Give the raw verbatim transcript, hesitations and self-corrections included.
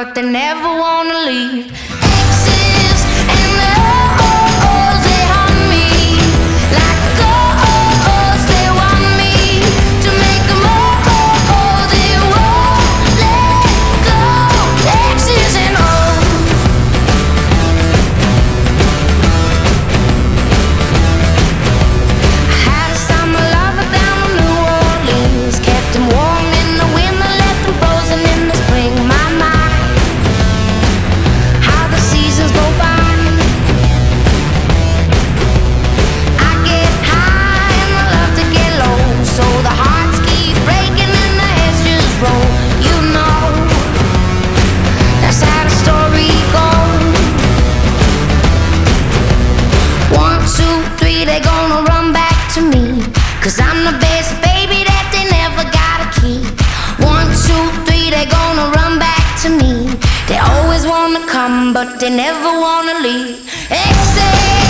but they never wanna leave. Exes and the O's, they haunt me like ghosts. They want me to make them all, they won't let go. Exes and O's. I had a summer lover down in New Orleans, kept him warm in the winter, left him frozen in the spring. My, my, how the seasons go by. I get high and I love to get low, so the hearts keep breaking and the heads just roll. You know, that's how the story goes. One, two, three, they gonna run back to me, 'cause I'm the best baby that they never gotta keep. One, two, three, they gonna run back to me. They always wanna come, but they never wanna leave. Exhale.